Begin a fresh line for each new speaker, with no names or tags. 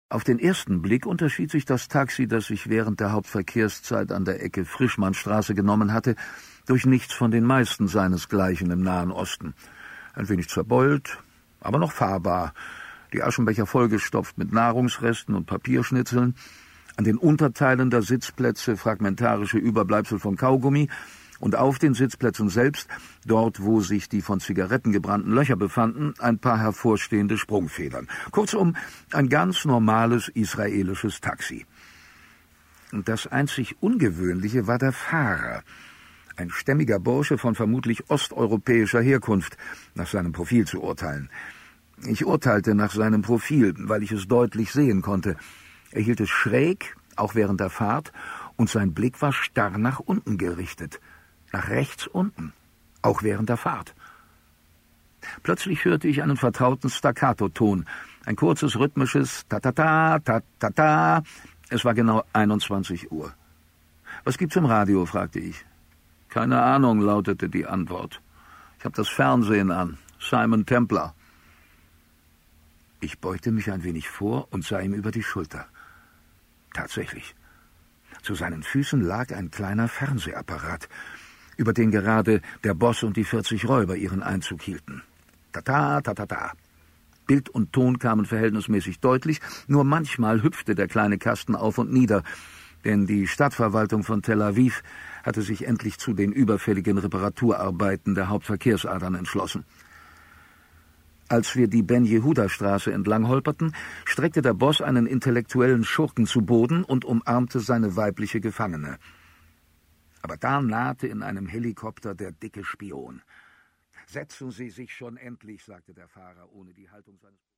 Auf den ersten Blick unterschied sich das Taxi, das ich während der Hauptverkehrszeit an der Ecke Frischmannstraße genommen hatte, durch nichts von den meisten seinesgleichen im Nahen Osten. Ein wenig zerbeult, aber noch fahrbar, die Aschenbecher vollgestopft mit Nahrungsresten und Papierschnitzeln, an den Unterteilen der Sitzplätze fragmentarische Überbleibsel von Kaugummi und auf den Sitzplätzen selbst, dort wo sich die von Zigaretten gebrannten Löcher befanden, ein paar hervorstehende Sprungfedern. Kurzum, ein ganz normales israelisches Taxi. Und das einzig Ungewöhnliche war der Fahrer. Ein stämmiger Bursche von vermutlich osteuropäischer Herkunft, nach seinem Profil zu urteilen. Ich urteilte nach seinem Profil, weil ich es deutlich sehen konnte. Er hielt es schräg, auch während der Fahrt, und sein Blick war starr nach unten gerichtet. Nach rechts unten, auch während der Fahrt. Plötzlich hörte ich einen vertrauten Staccato-Ton, ein kurzes, rhythmisches Ta-ta-ta, ta-ta-ta. Es war genau 21 Uhr. »Was gibt's im Radio?« fragte ich. »Keine Ahnung«, lautete die Antwort. »Ich habe das Fernsehen an. Simon Templar.« Ich beugte mich ein wenig vor und sah ihm über die Schulter. Tatsächlich. Zu seinen Füßen lag ein kleiner Fernsehapparat, über den gerade der Boss und die 40 Räuber ihren Einzug hielten. Ta-ta, ta-ta-ta. Bild und Ton kamen verhältnismäßig deutlich, nur manchmal hüpfte der kleine Kasten auf und nieder, denn die Stadtverwaltung von Tel Aviv hatte sich endlich zu den überfälligen Reparaturarbeiten der Hauptverkehrsadern entschlossen. Als wir die Ben-Jehuda-Straße entlang holperten, streckte der Boss einen intellektuellen Schurken zu Boden und umarmte seine weibliche Gefangene. Aber da nahte in einem Helikopter der dicke Spion. »Setzen Sie sich schon endlich«, sagte der Fahrer, ohne die Haltung seines